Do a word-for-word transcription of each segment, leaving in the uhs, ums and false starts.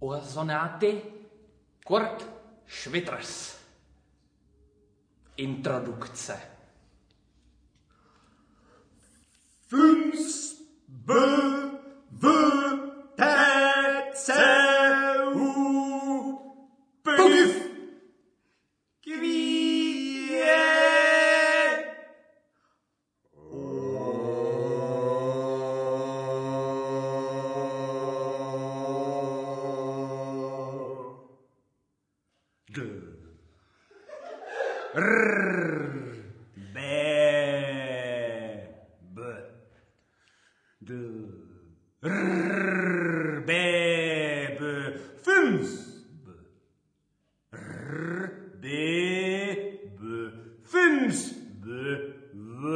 Sonate Kurt Schwitters. Introdukce. Fünf B V T C U Pif Kvie D R B B D R B B fünf R B B fünf B W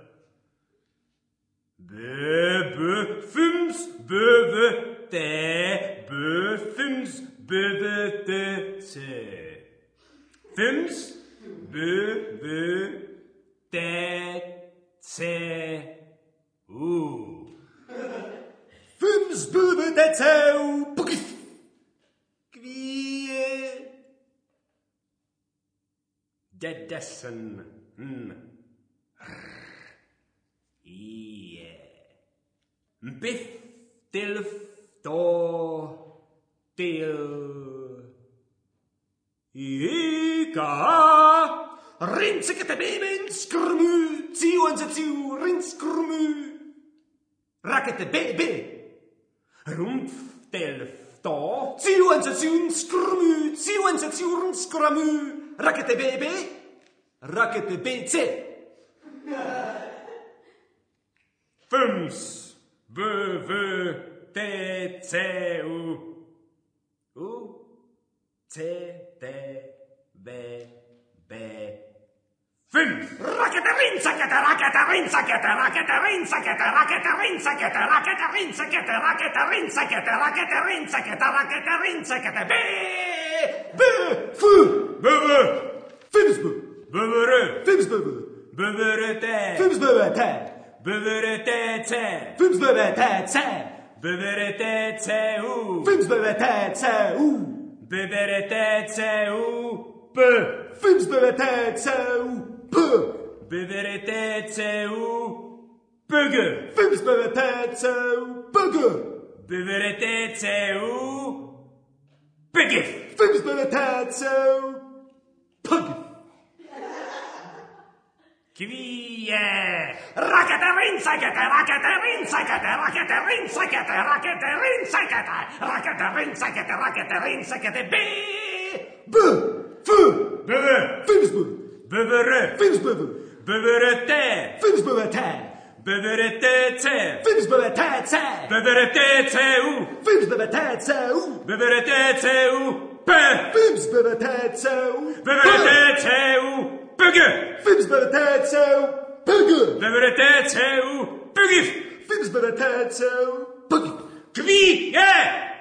B B fünf B W D B fünf B W D C fünf B W D C U Fünf bube de ceu pukif Kvie Dedessen N Ie Biff Dilf Do Dil Ika Rinsekete beben skrmu Tiu en tiu rinskrmu Rakete bebe Rumpf delf do Tiu en tiu skrmu Tiu en tiu rinskrmu Rakete bebe Rakete bece Fünf B V T C U U T D B B Fünf Rakete rinsakete rakete rinsakete rakete rinsakete rakete rinsakete rakete rinsakete rakete rinsakete rakete rinsakete rakete rinsakete B B F B B Fünf B B R Fünf B B B B R T Fünf B B T B B R T C Fünf B B T C B B R T C U Fünf B B T C U B B R T C U P Fünf B B T C U P B B R T C U Bugge Fünf B B T C U Bugge B B R T C U Bugge Fünf B B T C U Bugge Kvie Rakete rinsakete rakete rinsakete rakete rinsakete rakete rinsakete rakete rinsakete rakete rinsakete B B F B B Fünf B B B R Fünf B B B B R T Fünf B B T B B R T C Fünf B B T C B B R T C U Fünf B B T C U B B R T C U P Fünf B B T C U B B R T C U Bugge Fünf B B T C U Bugge B B R T C U Bugge Fünf B B T C U Bugge Kvie